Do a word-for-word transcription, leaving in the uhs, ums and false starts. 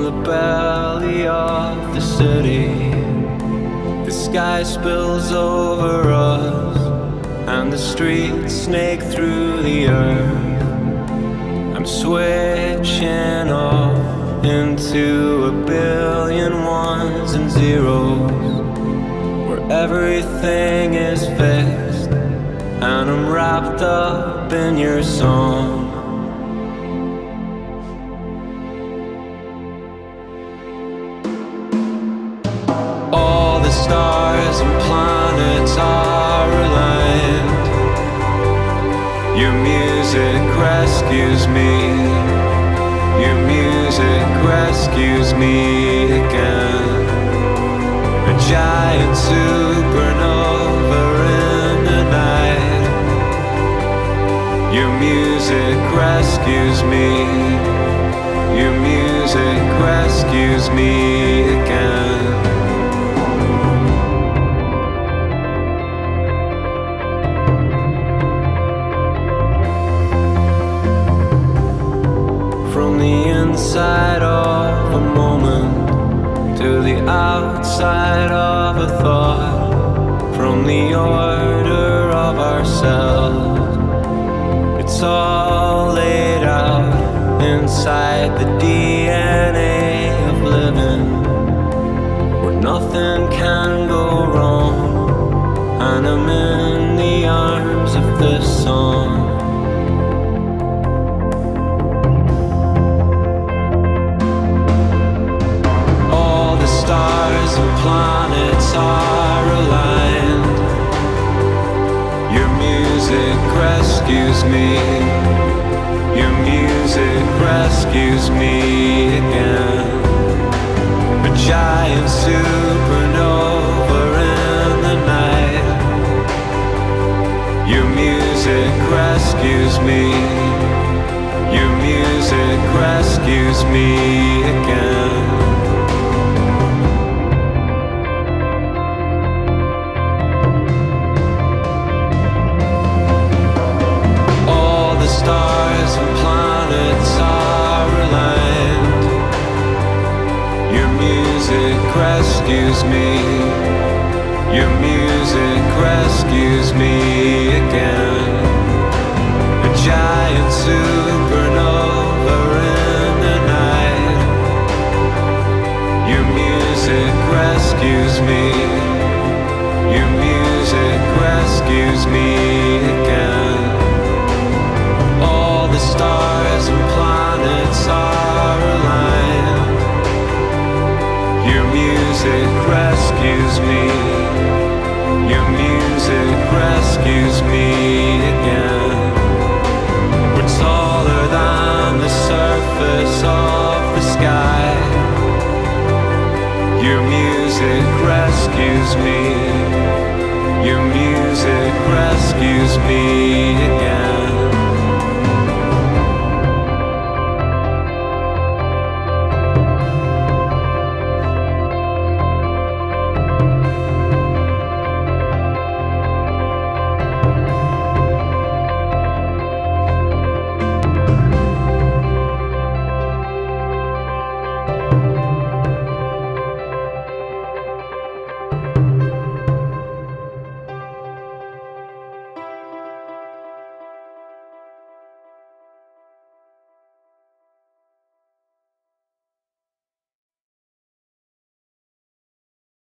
the belly of the city. The sky spills over us, and the streets snake through the earth. I'm switching off into a billion ones and zeros, where everything is fixed, and I'm wrapped up in your song. All the stars and planets are aligned. Your music rescues me. Your music rescues me again. A giant supernova in the night. Your music rescues me. Your music rescues me again. From the inside of a moment to the outside of a thought, from the order of ourselves, it's all laid out inside the D N A of living, where nothing can go wrong, and I'm in the arms of this song. Stars and planets are aligned. Your music rescues me. Your music rescues me again. A giant supernova in the night. Your music rescues me. Your music rescues me again. Stars and planets are aligned. Your music rescues me. Your music rescues me again. A giant supernova in the night. Your music rescues me. Your music rescues me again. The stars and planets are aligned. Your music rescues me. Your music rescues me again. We're taller than the surface of the sky. Your music rescues me.